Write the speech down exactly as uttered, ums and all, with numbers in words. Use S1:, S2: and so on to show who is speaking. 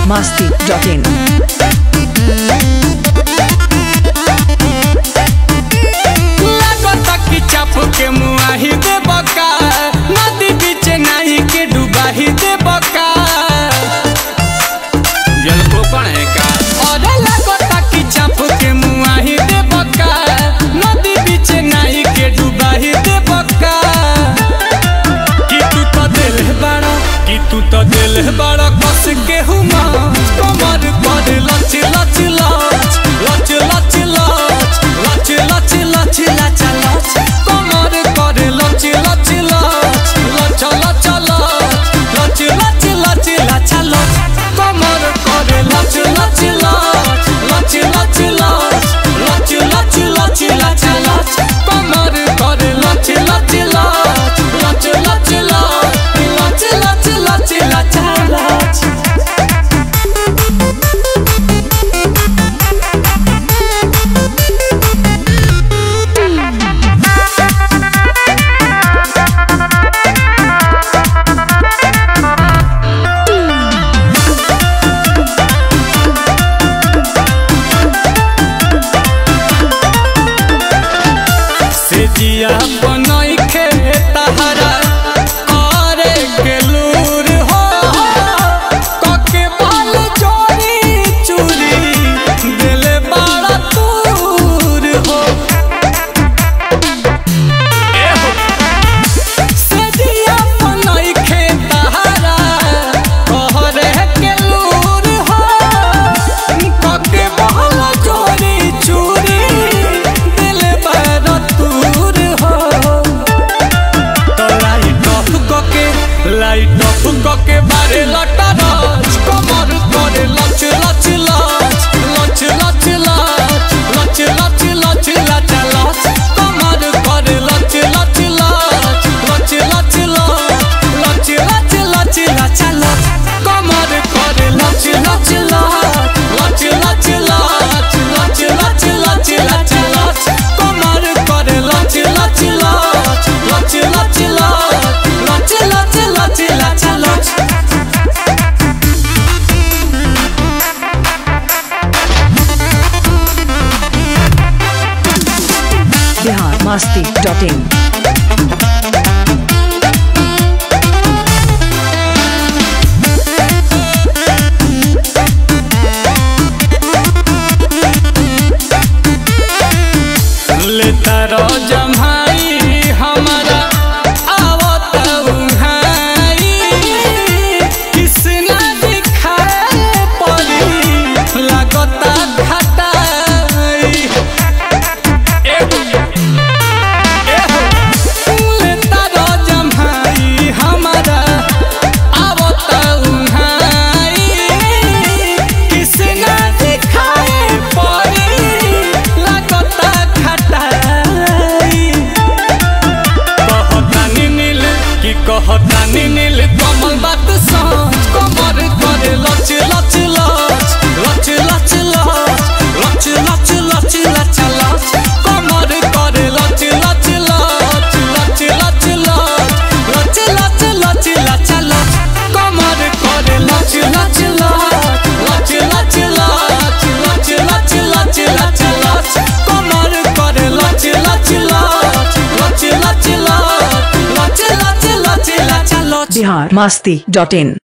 S1: masti dot in.
S2: लागता कि चाप के मुआही दे बका नदी बीच नाही के डुबाही दे बका जल को कौन है का अरे लागता कि चाप के मुआही दे बका नदी बीच नाही के डुबाही दे बका कि तू तो दिल बड़ा कि तू तो दिल बड़ा कस के हुमा कमर पर लच लच लच लच लच लच लच लच लच लच कमर पर लच लच लच लच लच लच लच लच लच लच कमर पर लच लच लच लच लच लच लच लच लच लच कमर पर लच लच लच लच लच लच लच लच लच लच जिया बनई के तहरा करे के लूर हो कके बाल जोड़ी चूड़ी दिल बड़ा दूर हो ए हो से जिया बनई के तहरा करे के लूर हो कके बाल जोड़ी चूड़ी दिल बड़ा दूर लाइट ऑफ के बारे लटा राज कमर करे लच लच लच लच लच लच लच लच लच लच कमर करे लच लच लच लच लच लच लच लच लच लच कमर करे लच लच लच लच लच लच लच लच लच लच कमर करे लच लच लच लच लच लच लच लच लच लच
S1: Bihar masti dot in.
S2: लेता रो जम्हाई हमारा आवत उहाई किसना दिखाए पड़ी लागता घटाई एहो एहो लेता रो जम्हाई हमारा आवत उहाई किसना दिखाए पड़ी लागता कहतानी नील कमल बात सांझ कमर करे लच लच लच लच लच लच लच लच लच लच कमर करे लच लच लच लच लच लच लच लच लच लच कमर करे लच लच लच लच लच लच लच लच लच लच कमर करे लच लच लच लच लच लच लच लच लच लच
S1: Bihar masti dot in.